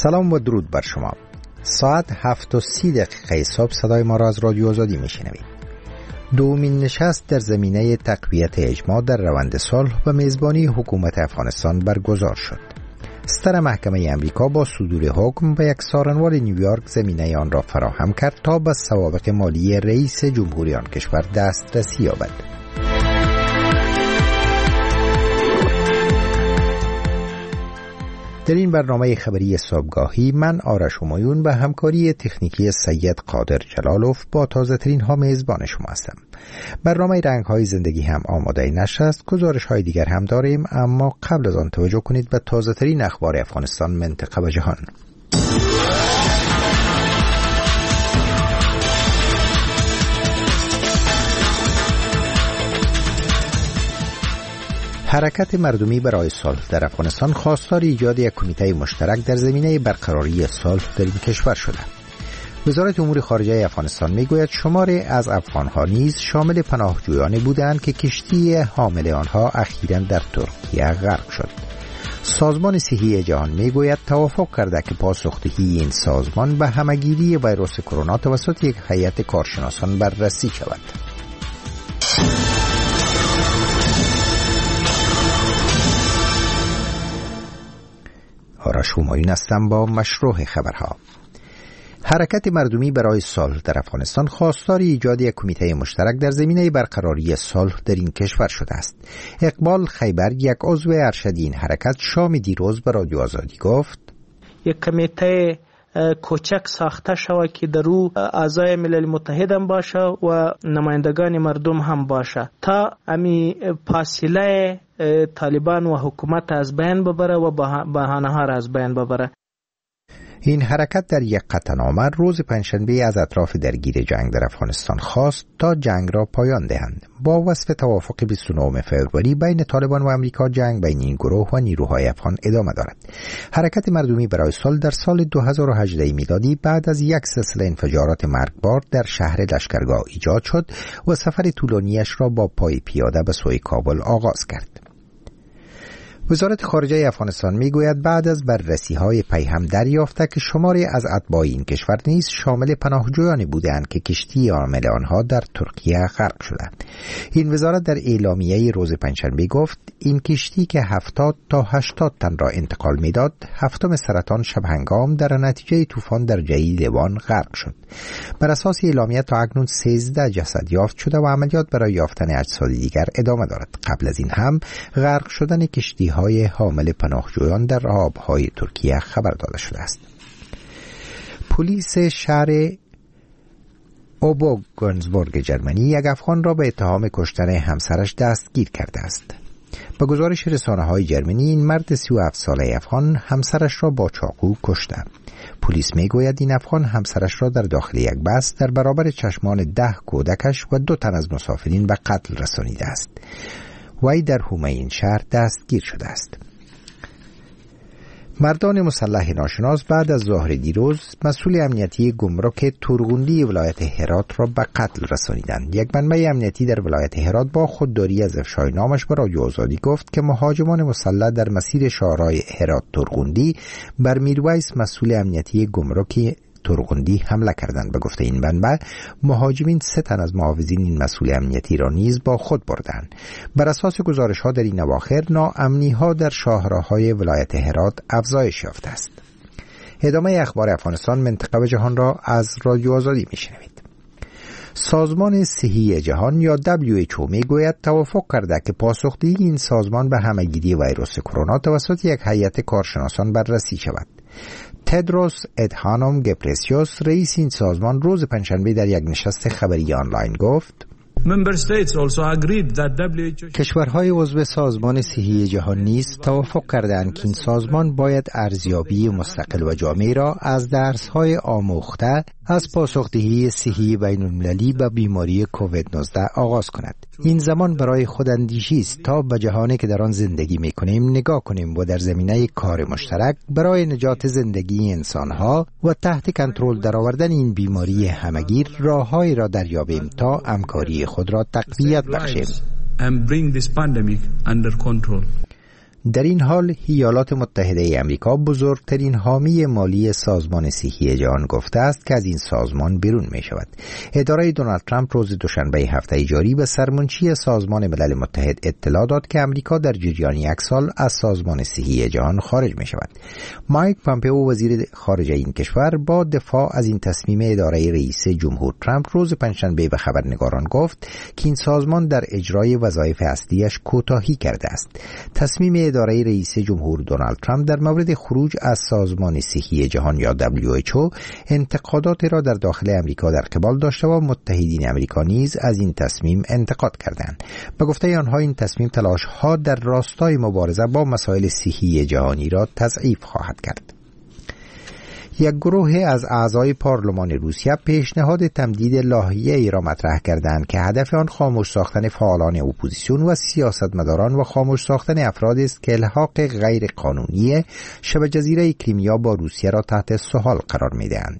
سلام و درود بر شما. ساعت 7:30 صبح صدای ما را از رادیو آزادی میشنوید. دومین نشست در زمینه تقویت اجماع در روند صلح و میزبانی حکومت افغانستان برگزار شد. ستر محکمه امریکا با صدور حکم به یک سارنوال نیویورک زمینه آن را فراهم کرد تا به سوابق مالی رئیس جمهوری آن کشور دسترسی یابد. در این برنامه خبری صبحگاهی من آرش همایون به همکاری تکنیکی سید قادر جلالوف با تازه ترین ها میزبان شما هستم. برنامه رنگ های زندگی هم آماده نشده است. گزارش های دیگر هم داریم، اما قبل از آن توجه کنید به تازه ترین اخبار افغانستان، منطقه و جهان. حرکت مردمی برای صلح در افغانستان خواستار ایجاد یک کمیته مشترک در زمینه برقراری صلح در این کشور شده. وزارت امور خارجه افغانستان میگوید شماری از افغانها نیز شامل پناهجویانی بودند که کشتی حامل آنها اخیراً در ترکیه غرق شد. سازمان صحی جهان میگوید توافق کرده که پاسخدهی این سازمان به همهگیری ویروس کرونا توسط یک هیئت کارشناسان بررسی شود. آرش همایون هستم با مشروع خبرها. حرکت مردمی برای صلح در افغانستان خواستار ایجاد یک کمیته مشترک در زمینه برقراری صلح در این کشور شده است. اقبال خیبر، یک عضو ارشد این حرکت، شام دیروز به رادیو آزادی گفت یک کمیته کوچک ساخته شود که در او اعضای ملل متحد هم باشه و نمایندگان مردم هم باشه تا امی فاصله طالبان و حکومت از بین ببره و بهانه ها را از بین ببره. این حرکت در یک قطعنامه روز پنجشنبه از اطراف درگیر جنگ در افغانستان خواست تا جنگ را پایان دهند. با وصف توافق 29 فوریه بین طالبان و امریکا، جنگ بین این گروه و نیروهای افغان ادامه دارد. حرکت مردمی برای صلح در سال 2018 میلادی بعد از یک سلسله انفجارات مرگبار در شهر لشکرگاه ایجاد شد و سفر طولانیش را با پای پیاده به سوی کابل آغاز کرد. وزارت خارجه افغانستان میگوید بعد از بررسی‌های پیهم دریافته که شماری از اتباع این کشور نیز شامل پناهجویانی بودند که کشتی حامل آنها در ترکیه غرق شده. این وزارت در اعلامیه روز پنجشنبه گفت این کشتی که 70 تا 80 تن را انتقال میداد، هفتم سرطان شبهنگام در نتیجه طوفان درجه‌ای لیوان غرق شد. بر اساس اعلامیه تا اکنون 13 جسد یافت شده و عملیات برای یافتن اجساد دیگر ادامه دارد. قبل از این هم غرق شدن کشتی های حامل پناهجویان در آبهای ترکیه خبر داده شده است. پلیس شهر اوبوگنزبورگ جرمنی یک افغان را به اتهام کشتن همسرش دستگیر کرده است. به گزارش رسانه‌های جرمنی، این مرد 37 ساله افغان همسرش را با چاقو کشته. پلیس میگوید این افغان همسرش را در داخل یک بس در برابر چشمان 10 کودکش و 2 تن از مسافرین به قتل رسانیده است. وی در حومه این شهر دستگیر شده است. مردان مسلح ناشناس بعد از ظهر دیروز مسئول امنیتی گمرک تورغوندی ولایت هرات را به قتل رسانیدند. یک منبع امنیتی در ولایت هرات با خودداری از افشای نامش به رادیو آزادی گفت که مهاجمان مسلح در مسیر شاهراه هرات تورغوندی بر میرویس مسئول امنیتی گمرک تورغوندی حمله کردند. به گفته این منبع، مهاجمین 3 تن از معاونین این مسئول امنیتی را نیز با خود بردند. بر اساس گزارش‌ها در این اواخر ناامنی‌ها در شاهراه‌های ولایت هرات افزایش یافته است. ادامه اخبار افغانستان، منطقه و جهان را از رادیو آزادی میشنوید. سازمان صحی جهان یا WHO میگوید توافق کرده که پاسخدهی این سازمان به همهگیری ویروس کرونا توسط یک هیئت کارشناسان بررسی شود. تدروس ادهانوم گبرسیوس، رئیس این سازمان، روز پنجشنبه در یک نشست خبری آنلاین گفت کشورهای عضو سازمان صحی جهان نیز توافق کردند که این سازمان باید ارزیابی مستقل و جامع را از درس‌های آموخته از پاسخدهی صحی بین‌المللی به بیماری کووید 19 آغاز کند. این زمان برای خوداندیشی است تا به جهانی که در آن زندگی می‌کنیم نگاه کنیم و در زمینه کار مشترک برای نجات زندگی انسان‌ها و تحت کنترل درآوردن این بیماری همه‌گیر راه‌هایی را دریابیم تا همکاری خود را تقویت بخشیم. در این حال ایالات متحده امریکا بزرگترین حامی مالی سازمان صحی جهان گفته است که از این سازمان بیرون می شود. اداره دونالد ترامپ روز دوشنبه هفته جاری به سرمنشی سازمان ملل متحد اطلاع داد که امریکا در جریان یک سال از سازمان صحی جهان خارج می شود. مایک پامپئو وزیر خارجه این کشور با دفاع از این تصمیم اداره رئیس جمهور ترامپ روز پنجشنبه به خبرنگاران گفت که این سازمان در اجرای وظایف اصلیش کوتاهی کرده است. تصمیم اداره رئیس جمهور دونالد ترامپ در مورد خروج از سازمان صحی جهان یا WHO انتقاداتی را در داخل امریکا در قبال داشته و متحدین امریکا نیز از این تصمیم انتقاد کردند. به گفته آنها این تصمیم تلاش‌ها در راستای مبارزه با مسائل صحی جهانی را تضعیف خواهد کرد. یک گروه از اعضای پارلمان روسیه پیشنهاد تمدید لایحه‌ای را مطرح کردند که هدف آن خاموش ساختن فعالان اپوزیسیون و سیاستمداران و خاموش ساختن افرادی است که الحاق غیر قانونی شبه جزیره کریمیا با روسیه را تحت سوال قرار می‌دهند.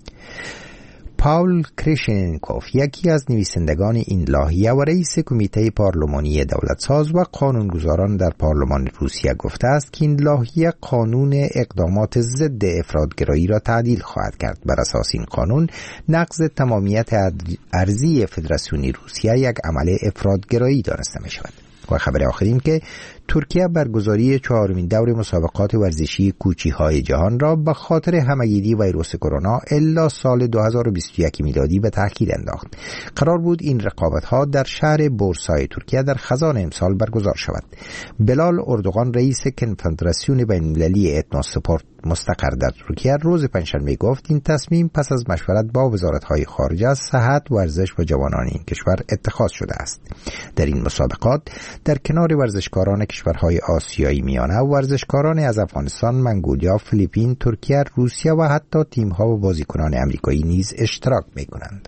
پاول کریشنکوف یکی از نویسندگان این لایحه و رئیس کمیته پارلمانی دولتساز و قانونگذاران در پارلمان روسیه گفته است که این لایحه قانون اقدامات ضد افراطگرایی را تعدیل خواهد کرد. بر اساس این قانون نقض تمامیت ارضی فدراسیونی روسیه یک عمل افراطگرایی دانسته می شود. و خبر آخرین که ترکیه برگزاری 4مین دور مسابقات ورزشی کوچی‌های جهان را به خاطر همه‌گیری ویروس کرونا الا سال 2021 میلادی به تأخیر انداخت. قرار بود این رقابت‌ها در شهر بورسای ترکیه در خزان امسال برگزار شود. بلال اردوغان رئیس کنفدراسیون بین‌المللی اتنوسپورت مستقر در ترکیه روز پنجشنبه گفت این تصمیم پس از مشورت با وزارت‌های خارجه، صحت، ورزش و جوانان این کشور اتخاذ شده است. در این مسابقات در کنار ورزشکاران کشورهای آسیایی میانه و ورزشکاران از افغانستان، منگولیا، فیلیپین، ترکیه، روسیه و حتی تیم‌ها و بازیکنان آمریکایی نیز اشتراک می‌کنند.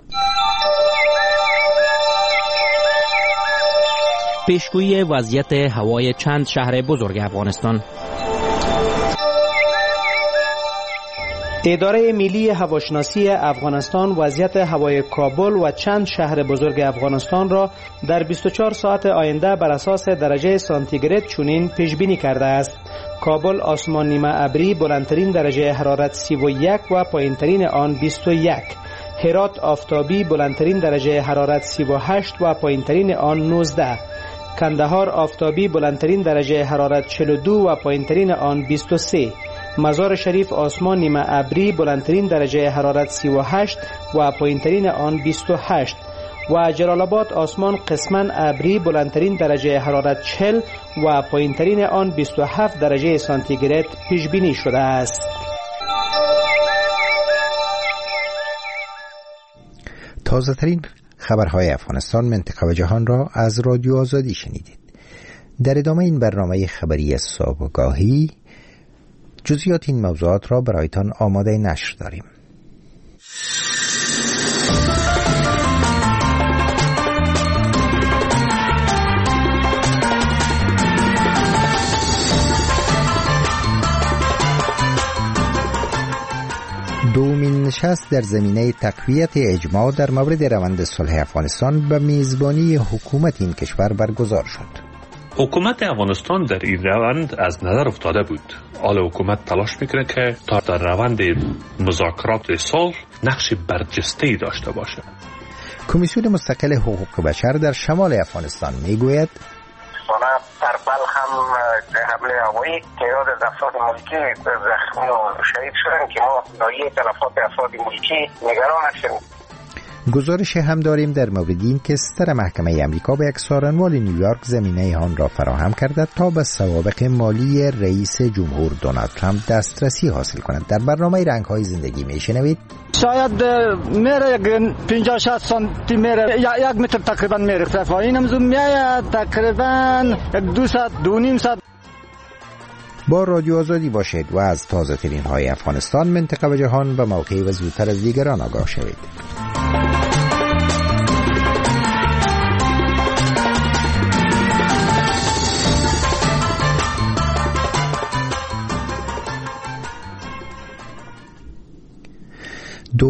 پیشگویی وضعیت هوای چند شهر بزرگ افغانستان. اداره ملی هواشناسی افغانستان وضعیت هوای کابل و چند شهر بزرگ افغانستان را در 24 ساعت آینده بر اساس درجه سانتیگراد چنین پیش بینی کرده است. کابل آسمان نیمه ابری، بلندترین درجه حرارت 31 و پایینترین آن 21. هرات آفتابی، بلندترین درجه حرارت 38 و پایینترین آن 19. کندهار آفتابی، بلندترین درجه حرارت 42 و پایینترین آن 23. مزار شریف آسمان نیمه ابری، بلندترین درجه حرارت 38 و پایینترین آن 28. و جلال آباد آسمان قسماً ابری، بلندترین درجه حرارت 40 و پایینترین آن 27 درجه سانتیگراد پیش بینی شده است. تازه ترین خبرهای افغانستان، منطقه و جهان را از رادیو آزادی شنیدید. در ادامه این برنامه خبری صبحگاهی جزئیات این موضوعات را برایتان آماده نشر داریم. دومین نشست در زمینه تقویت اجماع در مورد روند صلح افغانستان به میزبانی حکومت این کشور برگزار شد. حکومت افغانستان در این روند از نظر افتاده بود. حالا حکومت تلاش میکنه که تا در روند مذاکرات صلح نقش برجسته‌ای داشته باشه. کمیسیون مستقل حقوق بشر در شمال افغانستان میگوید در بلخ هم حمله هوایی تعداد از افراد ملکی زخمی و شهید شدن که ما ناحیه تلفات افراد ملکی نگران هستیم. گزارش هم داریم در مورد این که ستر محکمه امریکا به یک سارنوال نیویورک زمینه آن را فراهم کرده تا به سوابق مالی رئیس جمهور دونالد ترامپ دسترسی حاصل کند. در برنامه رنگ‌های زندگی میشنوید شاید میره 50-60 سانتی میره، 1 متر تقریبا میره ارتفاع. اینم زوم میاد تقریبا 2.5 ساعت. با رادیو آزادی باشید و از تازه ترین های افغانستان، منطقه و جهان به موقع و زودتر از دیگران آگاه شوید. دومین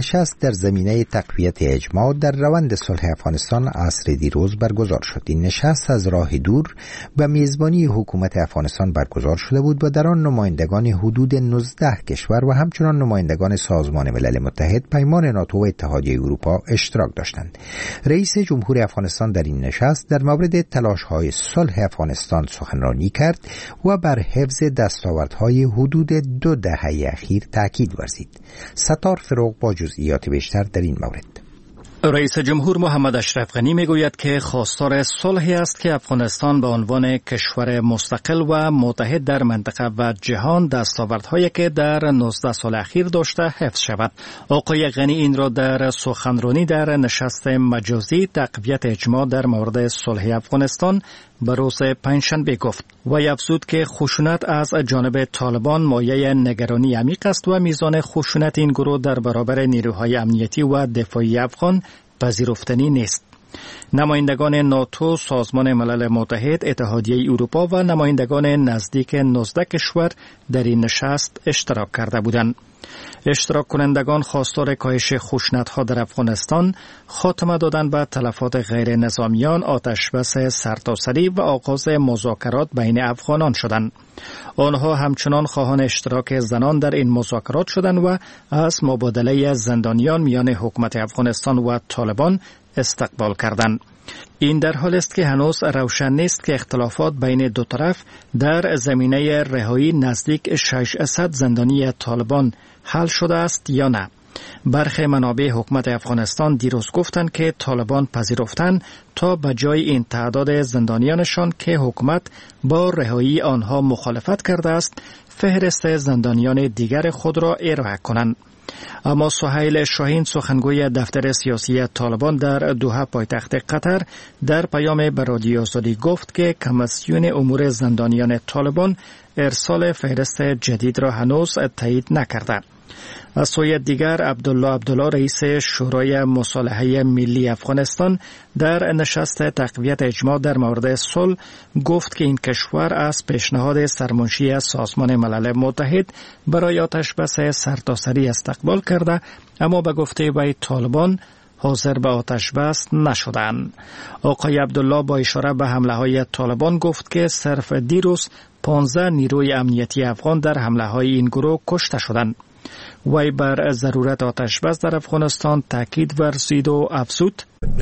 نشست در زمینه تقویت اجماع در روند صلح افغانستان عصر دیروز برگزار شد. این نشست از راه دور به میزبانی حکومت افغانستان برگزار شده بود و در آن نمایندگان حدود 19 کشور و همچنان نمایندگان سازمان ملل متحد، پیمان ناتو و اتحادیه اروپا اشتراک داشتند. رئیس جمهور افغانستان در این نشست در مورد تلاش‌های صلح افغانستان سخنرانی کرد و بر حفظ دستاوردهای حدود 2 دهه اخیر تاکید ورزید. ستار فروغ با جزئیات بیشتر در این مورد. رئیس جمهور محمد اشرف غنی میگوید که خواستار صلحی است که افغانستان به عنوان کشور مستقل و متحد در منطقه و جهان دستاوردهایی که در 19 سال اخیر داشته حفظ شود. آقای غنی این را در سخنرانی در نشست مجازی تقویت اجماع در مورد صلح افغانستان به روز پنجشنبه گفت و افزود که خشونت از جانب طالبان مایه نگرانی عمیق است و میزان خشونت این گروه در برابر نیروهای امنیتی و دفاعی افغان پذیرفتنی نیست. نمایندگان ناتو، سازمان ملل متحد، اتحادیه اروپا و نمایندگان نزدیک 19 کشور در این نشست اشتراک کرده بودند. اشتراک کنندگان خواستار کاهش خشونت‌ها در افغانستان، خاتمه دادن به تلفات غیر نظامیان، آتشبس سرتاسری و آغاز مذاکرات بین افغانان شدند. آنها همچنان خواهان اشتراک زنان در این مذاکرات شدند و از مبادله زندانیان میان حکومت افغانستان و طالبان استقبال کردند. این در حال است که هنوز روشن نیست که اختلافات بین دو طرف در زمینه رهایی نزدیک 600 زندانی طالبان حل شده است یا نه. برخی منابع حکومت افغانستان دیروز گفتند که طالبان پذیرفتند تا به جای این تعداد زندانیانشان که حکومت با رهایی آنها مخالفت کرده است، فهرست زندانیان دیگر خود را ارائه کنند. اما سهیل شاهین، سخنگوی دفتر سیاسی طالبان در دوحه پایتخت قطر، در پیام به رادیو آزادی گفت که کمیسیون امور زندانیان طالبان ارسال فهرست جدید را هنوز تایید نکرده. از سوی دیگر عبدالله رئیس شورای مصالحه ملی افغانستان در نشست تقویت اجماع در مورد صلح گفت که این کشور از پیشنهاد سرمنشی سازمان ملل متحد برای آتشبس سرتاسری استقبال کرده، اما به گفته وی طالبان حاضر به آتشبس نشدند. آقای عبدالله با اشاره به حمله های طالبان گفت که صرف دیروز 15 نیروی امنیتی افغان در حمله های این گروه کشته شدند. وی بر ضرورت آتشبس در افغانستان تاکید ورزید و افزود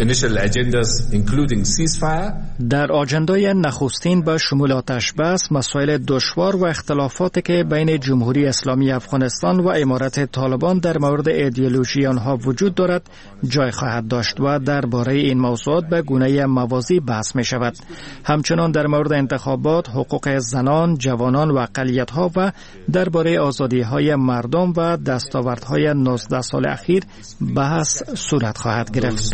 در آجندای نخستین به شمول آتشبس، مسائل دشوار و اختلافاتی که بین جمهوری اسلامی افغانستان و امارت طالبان در مورد ایدئولوژی آنها وجود دارد جای خواهد داشت و درباره این موضوعات به گونه موازی بحث می شود. همچنان در مورد انتخابات، حقوق زنان، جوانان و اقلیت‌ها و درباره آزادی‌های مردم و دستاوردهای 19 سال اخیر بحث صورت خواهد گرفت.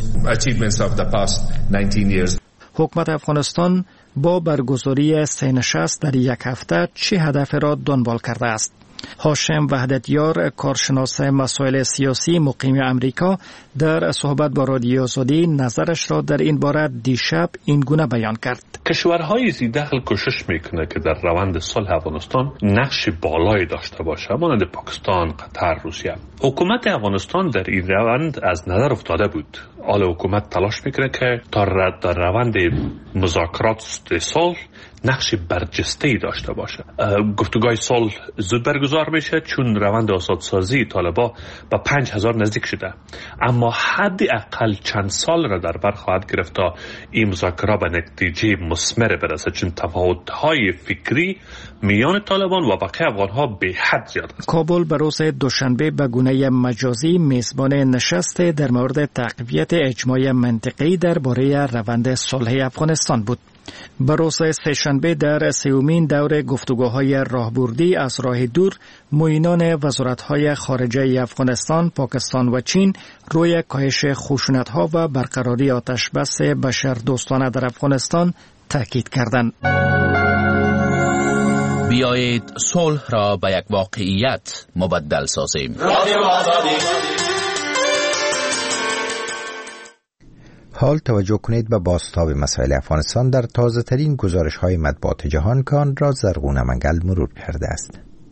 حکومت افغانستان با برگزاری 3 نشست در یک هفته چه هدف را دنبال کرده است؟ هاشم وحدتیار، کارشناس مسائل سیاسی مقیم امریکا، در صحبت با رادیو آزادی نظرش را در این باره دیشب این گونه بیان کرد. کشورهای ذی‌دخل کوشش میکنه که در روند صلح افغانستان نقش بالایی داشته باشه، مانند پاکستان، قطر، روسیه. حکومت افغانستان در این روند از نظر افتاده بود. حالا حکومت تلاش میکنه که تا در روند مذاکرات صلح نقش برجسته‌ای داشته باشه. گفتگوهای صلح زود برگزار میشه چون روند آزادسازی طالبان با 5000 نزدیک شده، اما حداقل چند سال را در بر خواهد گرفت تا این مذاکرات به نتیجه مثمر برسه، چون تفاوت‌های فکری میان طالبان و بقیه افغان‌ها به حد زیاد است. کابل به روز دوشنبه به گونه مجازی میزبان نشست در مورد تقویت اجماع منطقه‌ای درباره روند صلح افغانستان بود. به روز سه‌شنبه در سومین دور گفتگوهای راهبردی از راه دور، معینان وزارت‌های خارجه افغانستان، پاکستان و چین روی کاهش خشونت‌ها و برقراری آتشبس بشردوستانه در افغانستان تاکید کردند. بیایید صلح را به یک واقعیت مبدل سازیم. حال توجه کنید به بازتاب مسائل افغانستان در تازه ترین گزارش های مطبوعات جهان که آن را زرغون منگل مرور کرده است.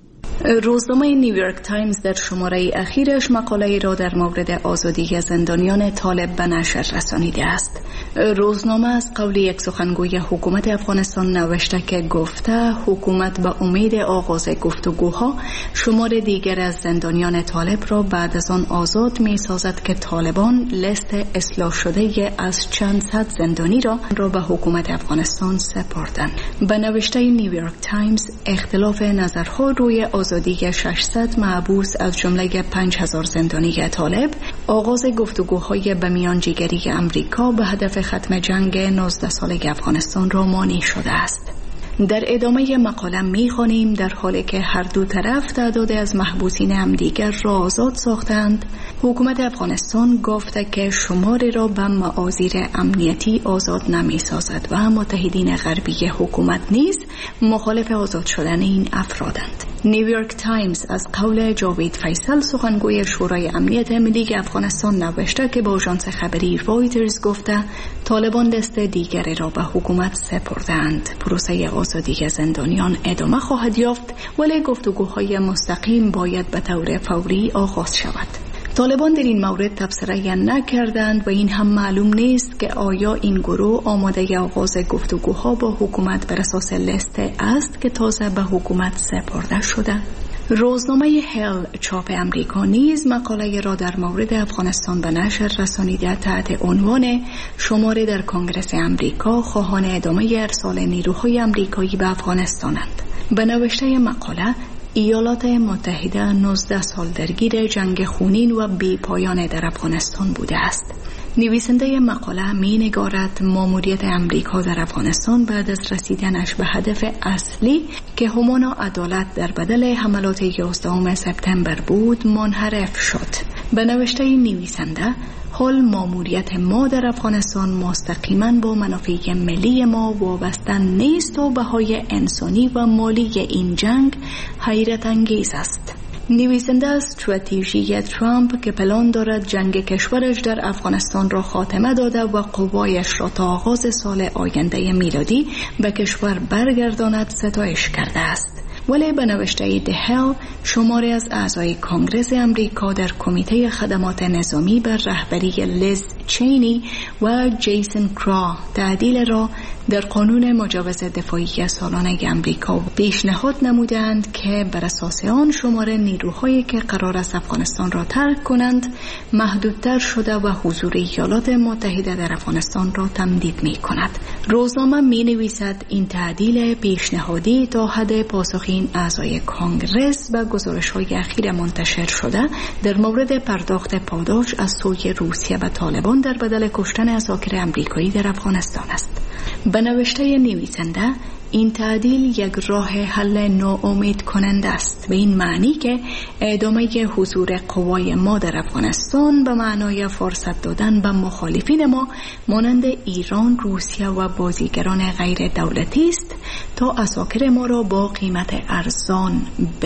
روزنامه نیویورک تایمز در شماره اخیرش مقاله‌ای را در مورد آزادی زندانیان طالب به نشر رسانیده است. روزنامه از قول یک سخنگوی حکومت افغانستان نوشته که گفته حکومت به امید آغاز گفتگوها شمار دیگر از زندانیان طالب را بعد از آن آزاد می سازد که طالبان لیست اصلاح شده از چند صد زندانی را به حکومت افغانستان سپردند. به نوشته نیویورک تایمز اختلاف نظرها روی آزادی 600 محبوس از جمله 5000 زندانی طالب آغاز گفتگوهای به میانجیگری امریکا به هدف ختم جنگ 19 ساله افغانستان را مانع شده است. در ادامه مقاله می‌خوانیم در حالی که هر دو طرف تعداد از محبوسین همدیگر را آزاد ساختند، حکومت افغانستان گفته که شماری را به معاذیر امنیتی آزاد نمی‌سازد و متحدین غربی حکومت نیز مخالف آزاد شدن این افرادند. نیویورک تایمز از قول جاوید فیصل سخنگوی شورای امنیت ملی افغانستان نوشته که با آژانس خبری رایترز گفته طالبان لیست دیگری را به حکومت سپردند. پروسه آزادی زندانیان ادامه خواهد یافت ولی گفتگوهای مستقیم باید به طور فوری آغاز شود. طالبان در این مورد تبصره نکردند و این هم معلوم نیست که آیا این گروه آماده آغاز گفتگوها با حکومت بر اساس لیست است که تازه به حکومت سپرده شده. روزنامه هل چاپ امریکا نیز مقاله را در مورد افغانستان به نشر رسانیده تحت عنوان شماره در کنگره امریکا خواهان ادامه ارسال نیروهای امریکایی به افغانستانند. به نوشته مقاله ایالات متحده 19 سال درگیر جنگ خونین و بی پایان در افغانستان بوده است. نویسنده مقاله می نگارد ماموریت امریکا در افغانستان بعد از رسیدنش به هدف اصلی که همانا عدالت در بدل حملات 11 سپتامبر بود منحرف شد. به نوشته نویسنده حال ماموریت ما در افغانستان مستقیما با منافع ملی ما وابسته نیست و بهای انسانی و مالی این جنگ حیرت انگیز است. نویسنده استراتژی ترامپ که پلان دارد جنگ کشورش در افغانستان را خاتمه داده و قوایش را تا آغاز سال آینده میلادی به کشور برگرداند ستایش کرده است. ولی به نوشته دهل شماری از اعضای کنگره امریکا در کمیته خدمات نظامی بر رهبری لیز چینی و جیسن کرا تعدیل را در قانون مجوز دفاعی سالانه امریکا پیشنهاد نمودند که بر اساس آن شمار نیروهایی که قرار است افغانستان را ترک کنند محدودتر شده و حضور ایالات متحده در افغانستان را تمدید می کند. روزنامه می نویسد این تعدیل پیشنهادی تا حد پاسخ این اعضای کانگرس و گزارش‌های اخیر منتشر شده در مورد پرداخت پاداش از سوی روسیه و طالبان در بدل کشتن اساکر امریکایی در افغانستان است. به نوشته نویسنده این تعدیل یک راه حل ناامید کننده است به این معنی که ادامه حضور قوای ما در افغانستان به معنای فرصت دادن به مخالفین ما مانند ایران، روسیه و بازیگران غیر دولتی است تا اساکر ما را با قیمت ارزان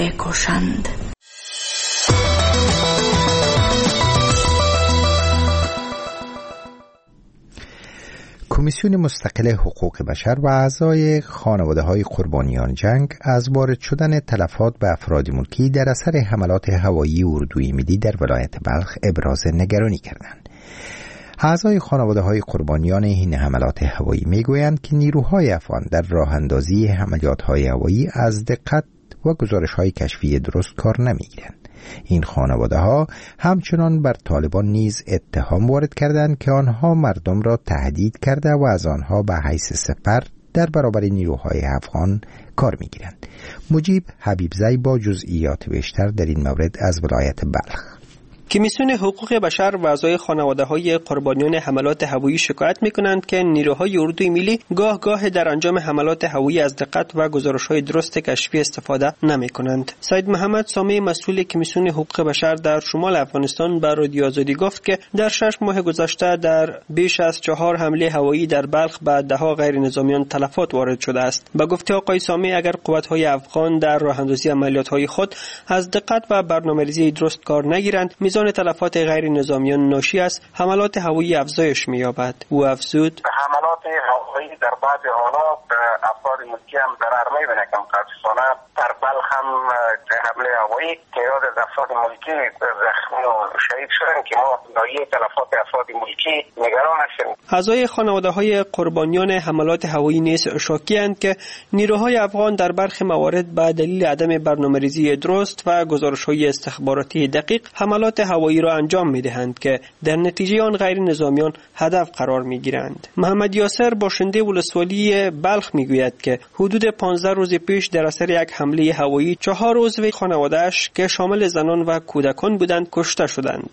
بکشند. کمیسیون مستقل حقوق بشر و اعضای خانواده‌های قربانیان جنگ از وارد شدن تلفات به افراد ملکی در اثر حملات هوایی اردوی ملی در ولایت بلخ ابراز نگرانی کردند. اعضای خانواده‌های قربانیان این حملات هوایی میگویند که نیروهای افغان در راه اندازی عملیات‌های هوایی از دقت و گزارش‌های کشفی درست کار نمی‌گیرند. این خانواده‌ها همچنان بر طالبان نیز اتهام وارد کردند که آنها مردم را تهدید کرده و از آنها به حیث سپر در برابر نیروهای افغان کار می‌گیرند. مجیب حبیبزی با جزئیات بیشتر در این مورد از ولایت بلخ. کمیسیون حقوق بشر و اعضای خانواده‌های قربانیان حملات هوایی شکایت می‌کنند که نیروهای اردوی ملی گاه در انجام حملات هوایی از دقت و گزارش‌های درست کشفی استفاده نمی‌کنند. سید محمد سامی مسئول کمیسیون حقوق بشر در شمال افغانستان به رادیو آزادی گفت که در 6 ماه گذشته در بیش از 4 حمله هوایی در بلخ به ده‌ها غیر نظامیان تلفات وارد شده است. با گفته آقای سامی اگر قوت‌های افغان در راه‌اندازی عملیات‌های خود از دقت و برنامه‌ریزی درست کار نگیرند میزان تلفات غیر نظامیان ناشی از حملات هوایی افزایش می‌یابد. او افزود حملات هوایی در بعض حالات افراد ملکی هم ضرر می‌بینه که متأسفانه در بلخ هم حمله هوایی تعداد از افراد ملکی زخمی و شهید شدن که ما ناحیه تلفات افراد ملکی نگران هستیم. اعضای خانواده‌های قربانیان حملات هوایی نیز شاکی‌اند که نیروهای افغان در برخی موارد به دلیل عدم برنامه‌ریزی درست و گزارش‌های استخباراتی دقیق حملات هوایی را انجام می‌دهند که در نتیجه آن غیر نظامیان هدف قرار می‌گیرند. محمد یاسر باشنده ولسوالی بلخ می‌گوید که حدود 15 روز پیش در اثر یک حمله هوایی 4 عضو خانواده‌اش که شامل زنان و کودکان بودند کشته شدند.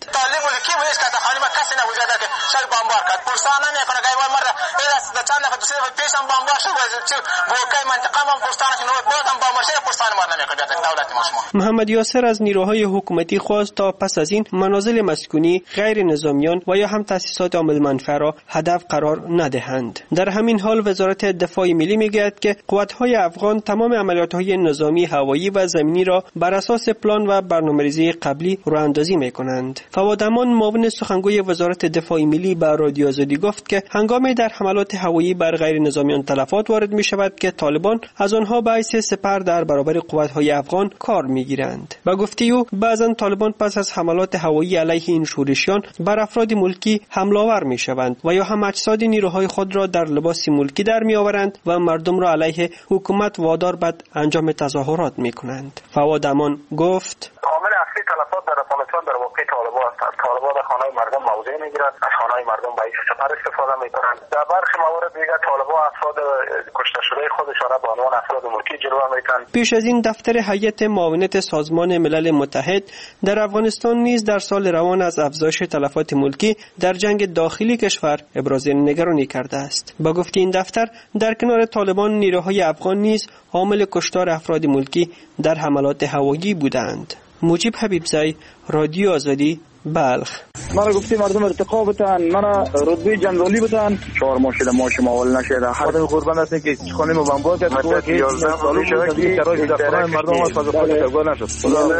محمد یاسر از نیروهای حکومتی خواست تا پس از این منازل مسکونی غیر نظامیان و یا هم تأسیسات عامل منفعه را هدف قرار ندهند. در همین حال وزارت دفاع ملی میگوید که قوات‌های افغان تمام عملیات‌های نظامی هوایی و زمینی را بر اساس پلان و برنامه‌ریزی قبلی راه‌اندازی می‌کنند. فواد امان معاون سخنگوی وزارت دفاع ملی به رادیو آزادی گفت که هنگامی در حملات هوایی بر غیر نظامیان تلفات وارد می‌شود که طالبان از آنها به حیث سپر در برابر قوات‌های افغان کار می‌گیرند. با گفته او بعضا طالبان پس از حملات هوایی علیه این شورشیان بر افراد ملکی حمله آور می‌شوند و یا هم اجساد نیروهای خود را در لباس ملکی در می‌آورند و مردم را علیه حکومت وادار به انجام تظاهرات می‌کنند. فواد امان گفت عامل اصلی تلفات در افغانستان در واقع طالبان هستند. طالبان در خانه‌های مردم موضع می‌گیرند، از خانه‌های مردم به حیث سپر استفاده می‌کنند. در برخی موارد دیگر طالبان افراد کشته شده خودشان را به عنوان افراد ملکی جلوه می‌دهند. پیش از این دفتر هیئت معاونت سازمان ملل متحد در افغانستان نیز در سال روان از افزایش تلفات ملکی در جنگ داخلی کشور ابراز نگرانی کرده است. با گفته این دفتر در کنار طالبان نیروهای افغان نیز عامل کشتار افراد ملکی در حملات هوایی بودند. مجیب حبیبزی، رادیو آزادی، بلخ. مرا گفتی مردم ارتقا بتن، مرا رتبه جنرالی بتن، 4 ماه شده ماشم اول نشده. خودم قربان هستم که خانه ما بمبار کرد. مدت 11 سال شده که شرایط در خانه مردم از خود تغییر نشد.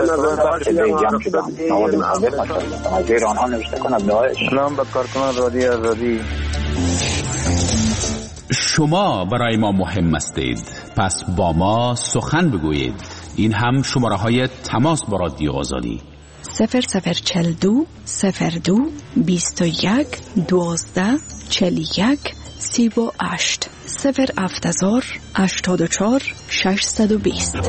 از ایران ها نوشته کنم داعش. سلام به کارکنان رادیو آزادی. شما برای ما مهم هستید، پس با ما سخن بگویید. این هم شماره های تماس با رادیو آزادی 0042 02 21 12 41 38 070 84 620.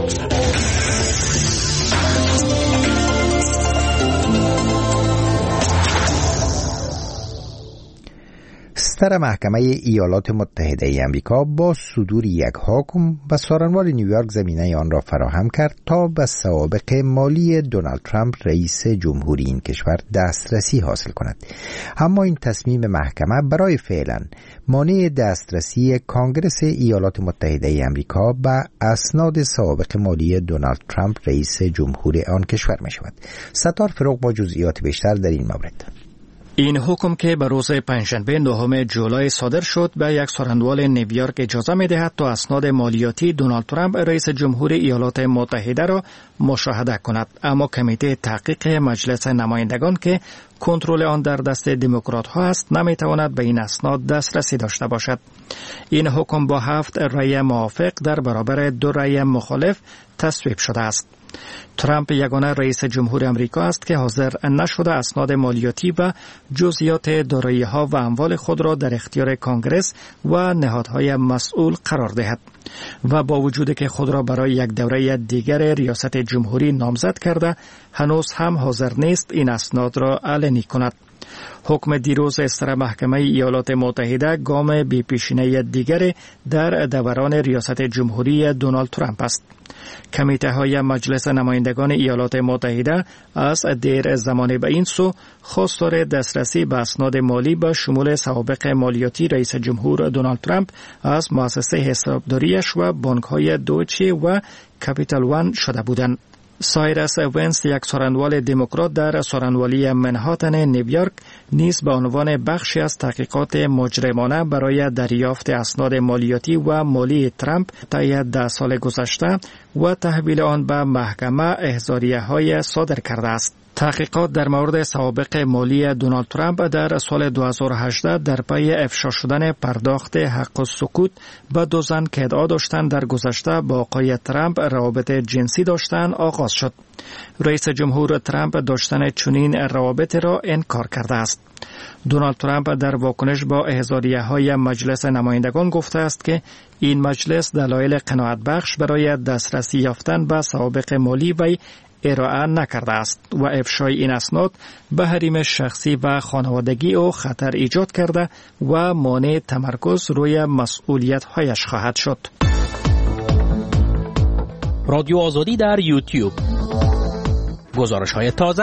ستر محکمه ایالات متحده ای امریکا با صدور یک حکم به سارنوال نیویورک زمینه آن را فراهم کرد تا به سوابق مالی دونالد ترامپ رئیس جمهوری این کشور دسترسی حاصل کند. اما این تصمیم محکمه برای فعلا مانع دسترسی کانگرس ایالات متحده ای امریکا به اسناد سوابق مالی دونالد ترامپ رئیس جمهوری آن کشور می شود. ستار فروغ با جزئیات بیشتر در این مورد. این حکم که به روز پنجشنبه 9 جولای صادر شد به یک سارنوال نیویورک اجازه می‌دهد تا اسناد مالیاتی دونالد ترامپ رئیس جمهوری ایالات متحده را مشاهده کند، اما کمیته تحقیق مجلس نمایندگان که کنترل آن در دست دموکرات‌ها است نمی‌تواند به این اسناد دسترسی داشته باشد. این حکم با 7 رأی موافق در برابر 2 رأی مخالف تصویب شده است. ترامپ یگانه رئیس جمهور امریکا است که حاضر نشده اسناد مالیاتی و جزئیات دارایی‌ها و اموال خود را در اختیار کانگرس و نهادهای مسئول قرار دهد و با وجودی که خود را برای یک دوره دیگر ریاست جمهوری نامزد کرده هنوز هم حاضر نیست این اسناد را علنی کند. حکم دیروز استر محکمه ایالات متحده گام بی‌پیشینه دیگر در دوران ریاست جمهوری دونالد ترامپ است. کمیته های مجلس نمایندگان ایالات متحده از دیر زمانی به این سو خواستار دسترسی به اسناد مالی به شمول سوابق مالیاتی رئیس جمهور دونالد ترامپ از مؤسسه حسابداریش و بانک های دویچه و کپیتال وان شده بودند. سایرس ونس، یک سارنوال دموکرات در سارنوالی منهاتن نیویورک، نیز به عنوان بخشی از تحقیقات مجرمانه برای دریافت اسناد مالیاتی و مالی ترامپ طی 10 سال گذشته و تحویل آن به محکمه احضاریه‌های صادر کرده است. تحقیقات در مورد سوابق مالی دونالد ترامپ در سال 2018 در پی افشا شدن پرداخت حق السکوت به دو زن که ادعا داشتند در گذشته با آقای ترامپ روابط جنسی داشتند آغاز شد. رئیس جمهور ترامپ داشتن چنین روابط را انکار کرده است. دونالد ترامپ در واکنش با احضاریه‌های مجلس نمایندگان گفته است که این مجلس دلایل قناعت بخش برای دسترسی یافتن به سوابق مالی وی ارائه نکرده است و افشای این اسناد به حریم شخصی و خانوادگی او خطر ایجاد کرده و مانع تمرکز روی مسئولیت‌هایش خواهد شد. رادیو آزادی در یوتیوب. گزارش‌های تازه.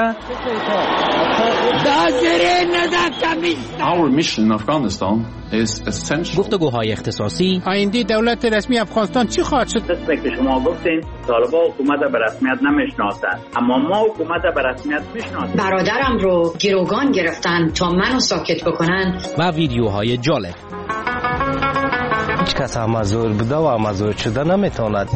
Our mission in Afghanistan is essential. گفتگوهای اختصاصی. آینده دولت رسمی افغانستان چی خواهد شد؟ مثل که شما گفتین طالبان حکومت به رسمیت نمیشناسند، اما ما حکومت به رسمیت میشناسیم. برادرم رو گروگان گرفتن تا منو ساکت بکنن. و ویدیوهای جالب. هیچ کس مزور بوده و مزور شده نمیتواند.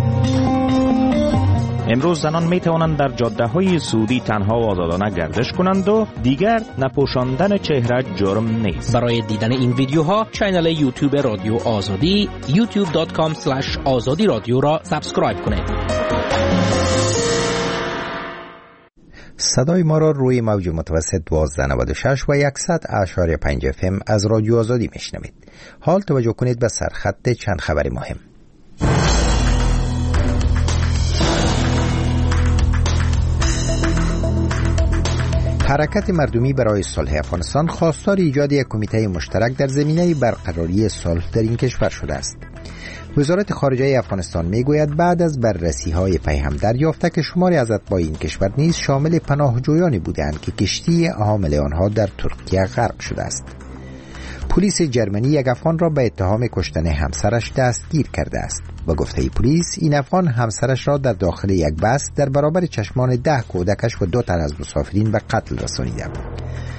امروز زنان می توانند در جاده‌های سعودی تنها و آزادانه گردش کنند و دیگر نپوشاندن چهره جرم نیست. برای دیدن این ویدیوها کانال یوتیوب رادیو آزادی youtube.com/azadi رادیو را سابسکرایب کنید. صدای ما را روی موج متوسط 1296 و 100.5 FM از رادیو آزادی میشنوید. حال توجه کنید به سرخط چند خبر مهم. حرکت مردمی برای صلح افغانستان خواستار ایجاد یک کمیته مشترک در زمینه برقراری صلح در این کشور شده است. وزارت خارجه افغانستان میگوید بعد از بررسی‌های پیهم دریافته که شماری از اتباع این کشور نیز شامل پناهجویانی بودند که کشتی حامل آنها در ترکیه غرق شده است. پلیس جرمنی یک افغان را به اتهام کشتن همسرش دستگیر کرده است. با گفته پلیس این افغان همسرش را در داخل یک بس در برابر چشمان 10 کودکش و 2 تن از مسافرین به قتل رسانیده بود.